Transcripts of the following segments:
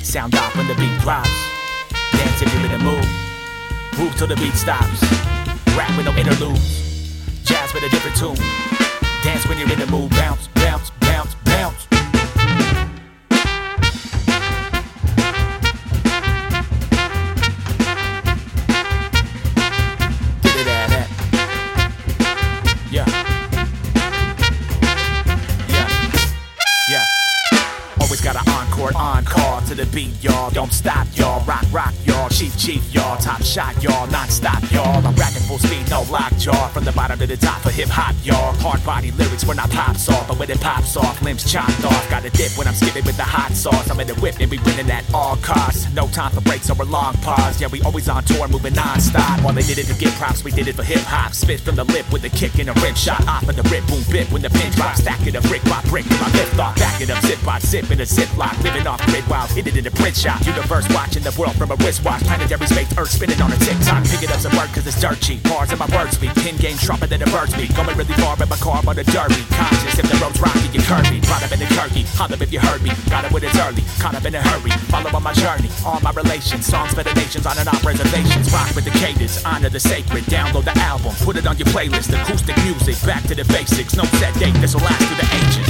Sound off when the beat drops. Dance if you're in the mood. Move till the beat stops. Rap with no interludes. Jazz with a different tune. Dance when you're in the mood. Bounce, bounce, bounce, bounce. Always got an encore to the beat, y'all. Don't stop, y'all. Rock, rock, y'all. Chief, y'all. Top shot, y'all. Non-stop, y'all. I'm racking full speed, no lockjaw. From the bottom to the top for hip-hop, y'all. Hard body lyrics when I pops off, but when it pops off, limbs chopped off. Got a dip when I'm skipping with the hot sauce. I'm in the whip and we winning at all costs. No time for breaks or a long pause. Yeah, we always on tour, moving non-stop. While they did it to get props, we did it for hip-hop. Spit from the lip with a kick and a rim shot. Off of the rip, boom, bip when the pin drops. Stack it up brick by brick till I lift off. Back it up, zip by zip in a ziplock. Living off grid while hidden in the print shop. Universe watching the world from a wristwatch. Planetary space, earth spinning on a TikTok. Pick it up some work cause it's dirt cheap. Bars in my word speak. Pin game sharper than a bird's beak. Going really far in my car on the derby. Conscious if the road's rocky, you curvy. Brought up in the Kirky. Holler if you heard me. Got it when it's early. Caught up in a hurry. Follow on my journey. All my relations. Songs for the nations on and off reservations. Rock with the cadence. Honor the sacred. Download the album. Put it on your playlist. Acoustic music. Back to the basics. No set date. This will last through the ages.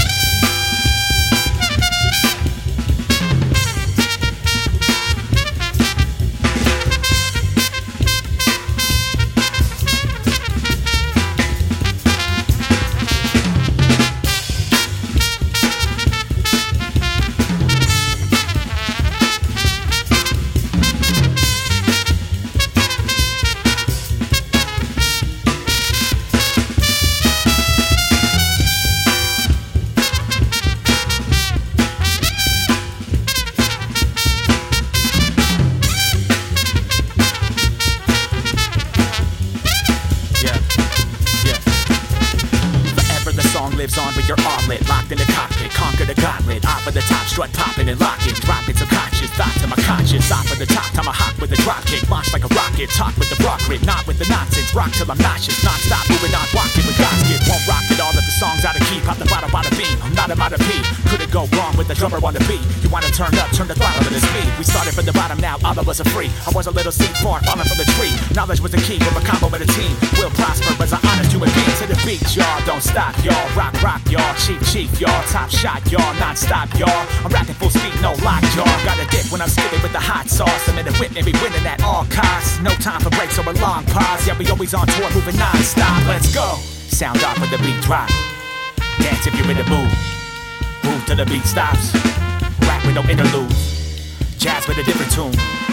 Lives on with your armlet, locked in the cockpit, conquer the gauntlet, off of the top, strut popping and locking, dropping subconscious thoughts to my conscience, off of the top, tomahawk with a drop kick, launch like a rocket, talk with the rock grit, not with the nonsense, rock till I'm nauseous, non-stop, moving on, walking with God's gift, won't rock it all if the song's out of key, pop the bottom by the beat, I'm not about to pee, couldn't go wrong with the drummer on the beat, you wanna turn up, turn the throttle to the speed, we started from the bottom now, all of us are free, I was a little seed far, falling from the tree, knowledge was the key, from a combo with a team, we'll prosper as I honest human being to the beat, y'all, don't stop, y'all, rock, rock, y'all, chief, y'all, top shot, y'all, non-stop, y'all, I'm rapping full speed, no lock, y'all, got a dip when I'm skipping with the hot sauce, I'm in the whip and be winning at all costs, no time for breaks or a long pause, yeah, we always on tour, moving non-stop, let's go, sound off when the beat drop, dance if you're in the mood, move till the beat stops, rap with no interludes, jazz with a different tune.